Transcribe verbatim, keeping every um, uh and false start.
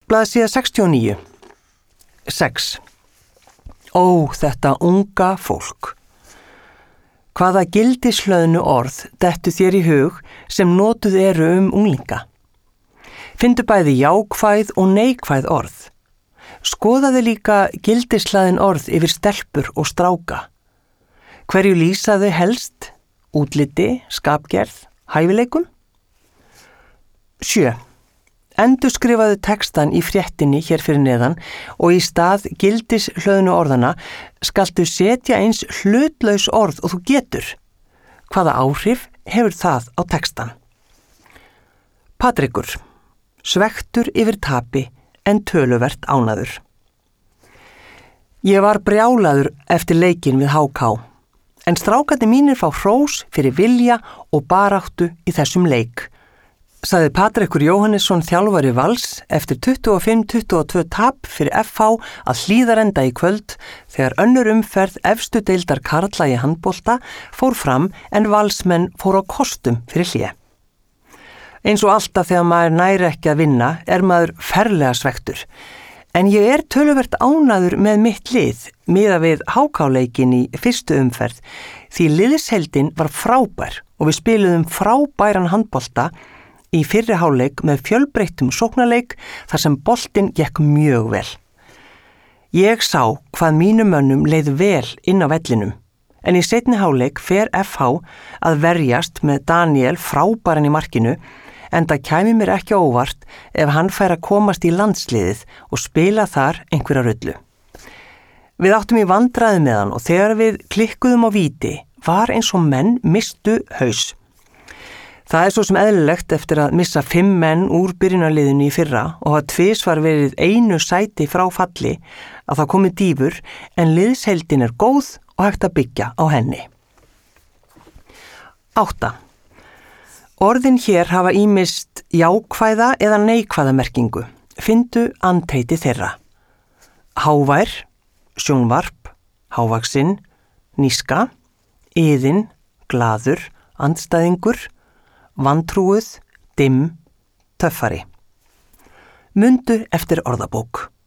Blaðsíða sextíu og níu. sex. Ó, þetta unga fólk. Hvaða gildislöðnu orð dettu þér í hug sem notuð eru um unglinga? Findu bæði jákvæð og neikvæð orð. Skoðaðu líka gildislaðin orð yfir stelpur og stráka. Hverju lýsa þau helst? Útliti, skapgerð, hæfileikum? sjö. Endurskrifaðu textan í fréttinni hér fyrir neðan og í stað gildishlöðnu orðana skaltu setja eins hlutlaus orð og þú getur. Hvaða áhrif hefur það á textan? Patrekur. Svektur yfir tapi en töluvert ánæður. Ég var brjálaður eftir leikinn við H K, en strákandi mínir fá hrós fyrir vilja og baráttu í þessum leik, sagði Patrekur Jóhannesson þjálfari Vals eftir tuttugu og fimm tuttugu og tvö tap fyrir F H að Hlíðarenda í kvöld þegar önnur umferð efstu deildar karla í handbolta fór fram en Valsmenn fór á kostum fyrir hlé. Eins og alltaf þegar maður næri ekki að vinna er maður ferlega svektur. En ég er töluvert ánæður með mitt lið miðað við H K-leikinn í fyrstu umferð því liðsheildin var frábær og við spiluðum frábæran handbolta í fyrri hálfleik með fjölbreyttum sóknarleik þar sem boltinn gekk mjög vel. Ég sá hvað mínum mönnum leið vel inn á vellinum, en í seinni hálfleik fer F H að verjast með Daniel frábæran í markinu, enda kæmi mér ekki á óvart ef hann fær að komast í landsliðið og spila þar einhverja rullu. Við áttum í vandræði með hann og þegar við klikkuðum á víti var eins og menn mistu haus. Það er svo sem eðlilegt eftir að missa fimm menn úr byrjunarliðinu í fyrra og hafa tvisvar verið einu sæti frá falli að það komi dýfur en liðsheildin er góð og hægt að byggja á henni. átta. Orðin hér hafa ýmist jákvæða eða neikvæða merkingu. Findu andheiti þeirra. Hávær, sjónvarp, hávaxinn, níska, iðinn, glaður, andstæðingur, vantrúuð, dimm, töffari. Mundu eftir orðabók.